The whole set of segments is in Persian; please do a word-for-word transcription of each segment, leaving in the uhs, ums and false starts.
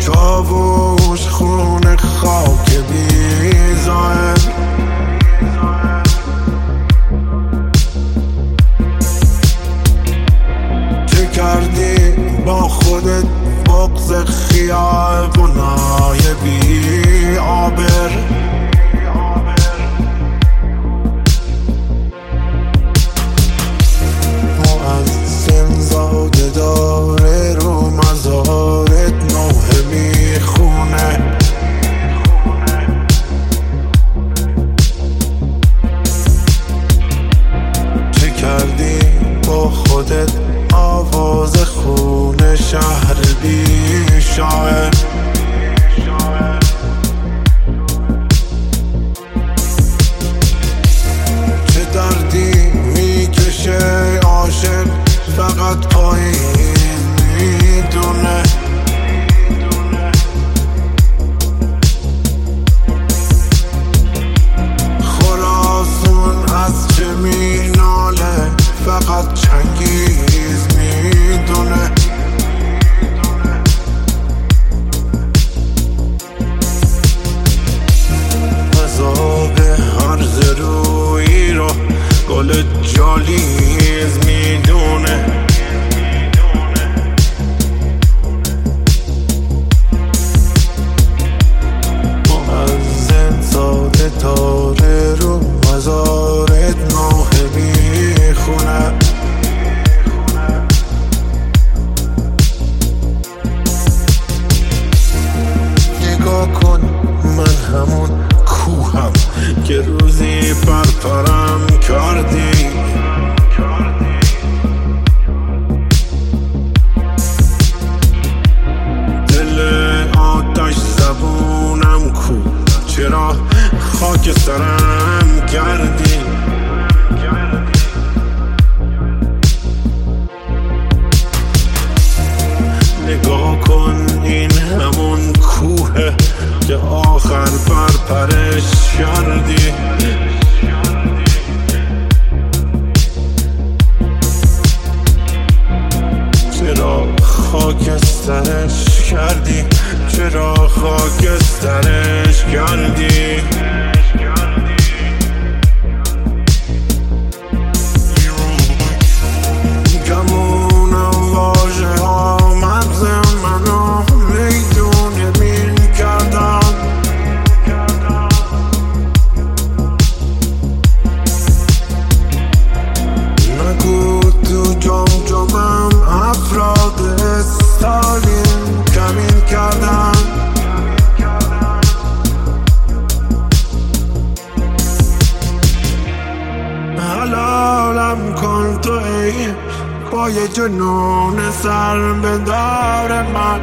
چاوش خون خاک بیزاهر چه کردی با خودت بغض خیابونای بی آبر مؤذن زاده داره رو مزارت نوحه میخونه چه کردی با خودت آواز خونه شهر بی شاعر چه دردی میکشه عاشق فقط پایین میدونه خراسون از چه میناله فقط چنگیز میدونه عذاب هرز روی رو گل جالیز میدونه مؤذن ساده تاره رو مزارت نوحه میخونه نگاه کن من همون کوهم که روزی پرپرم کردی دل آتش زبونم کو چرا خاک سرم کردی نگاه کن این همون کوه که آخر پرپرش کردی چرا خاکسترش کردی چرا خاکسترش کردی گمونم واژه ها مغز منو میدونه بین کردم نگو تو جام جامم افراد استالین کمین کردم حلالم کن تو ای با یه جنون سر به دار من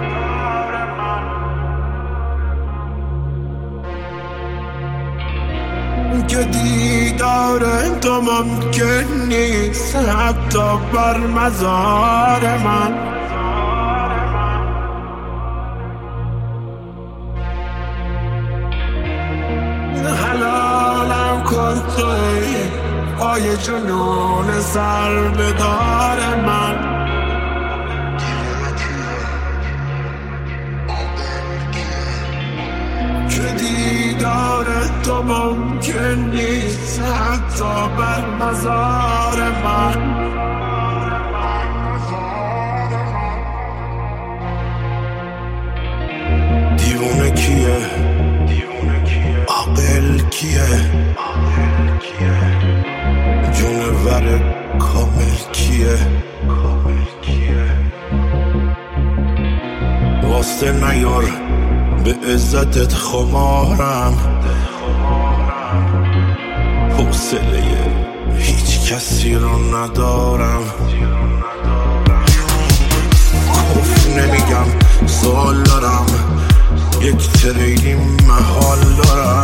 که دیدار تو ممکن نیست حتی بر مزار من حلالم کن تو ای پای جنون سر به دار من که دیدار تو ممکن نیست حتی بر مزار من دیوونه کیه عاقل کیه جونور کامل کیه واسه نیار به عزتت خمارم حوصله هیچ کسی رو ندارم کف نمیگم سوال دارم یک تریلی محال دارم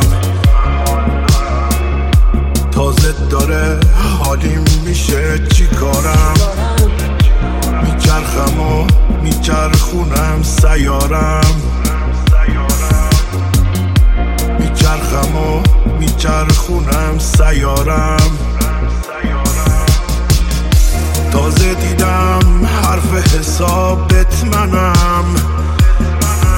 تازه داره حالیم میشه چی کارم میچرخم و میچرخونم سیارم میچرخم و میچرخونم سیارم تازه دیدم حرف حسابت منم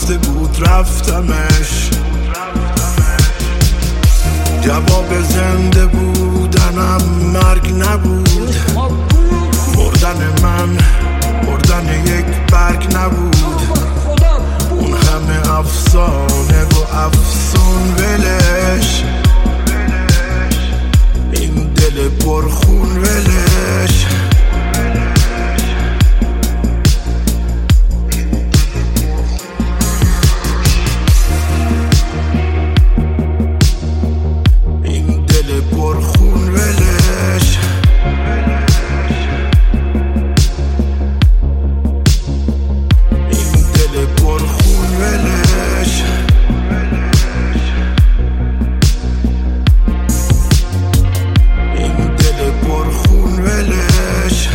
رفته بود رفتمش. جواب زنده بودنم مرگ نبود، مردن من مردن یک برگ نبود. اون همه افسانه و افسون ولش، این دل پرخون ولش. این دل پرخون ولش. این دل پرخون ولش. این دل پرخون ولش.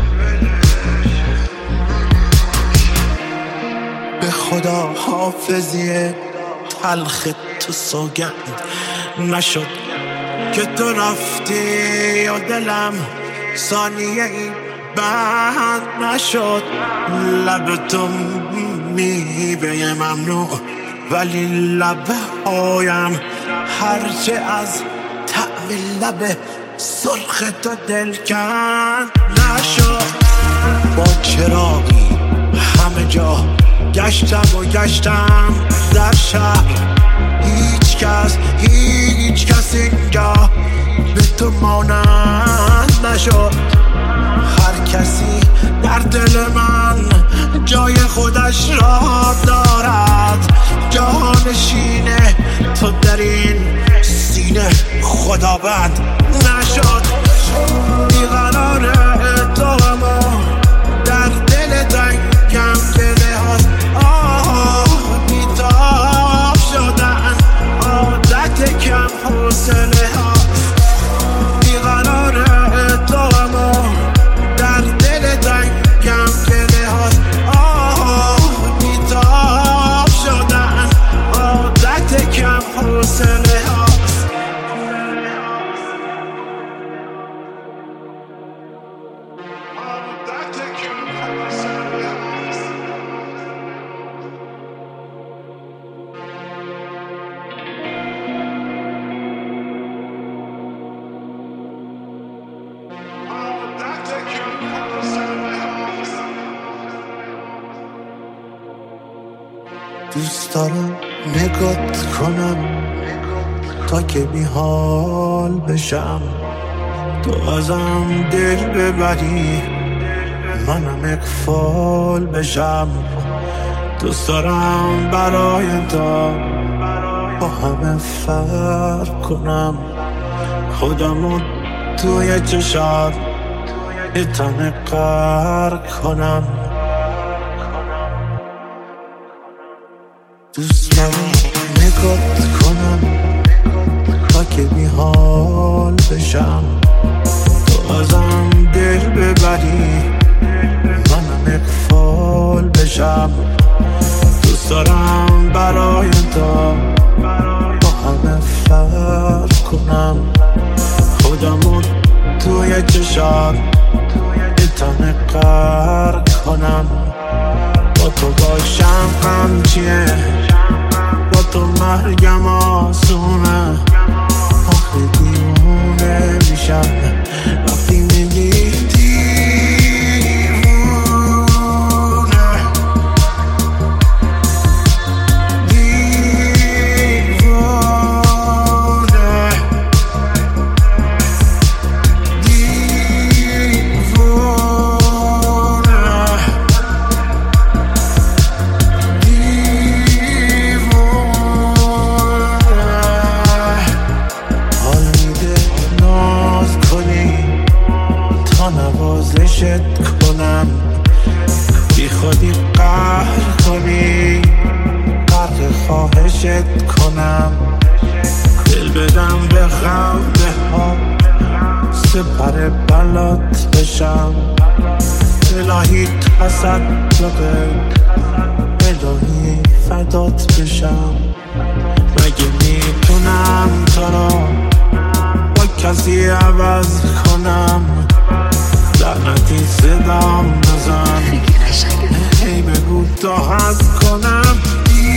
به خدا حافظیه تلخ تو سوگند نشد که تو رفتی و دلم ثانیه ای بند نشد. لب تو میوه ممنوع ولی لب هایم هرچه از طعم لب سرخ تو دلکند نشد. با چراغی همه جا گشتم و گشتم در شهر، هیچ کس هیچ کس اینجا به تو مانند نشد. هر کسی در دل من جای خودش را دارد، جانشینه تو در این سینه خداوند نشد. بیقرار تو اما در دل تنگم دل هاست. آه بیتاب شدن عادت کم حوصله هاست. بیقرار تو اما در دل تنگم دل هاست. آه بیتاب شدن عادت کم حوصله هاست. دوست دارم نگات کنم تا که بی حال بشم، تو ازم دل ببری منم اقفال بشم. دوست دارم برای تو با همه فرق کنم، خودمو توی چشات یه تنه غرق کنم. دوست دارم نگات کنم تا که بی حال بشم، تو ازم دل ببری منم اقفال بشم. دوست دارم برای تو با همه فرق کنم، خودمو توی چشات یه تنه غرق کنم. با تو باشم غم چیه، با تو مرگم آسونه. آخه دیوونه میشم وقتی میگی دیوونه. دیوونه کنم، بی خودی قهر کنی غرق خواهشت کنم. دل بدم به خنده ها سپر بلات بشم. الهی تصدقه الهی فدات بشم. مگه میتونم تو رو با کسی عوض کنم؟ لعنتی صدام نزن، هی بگو تا حس کنم.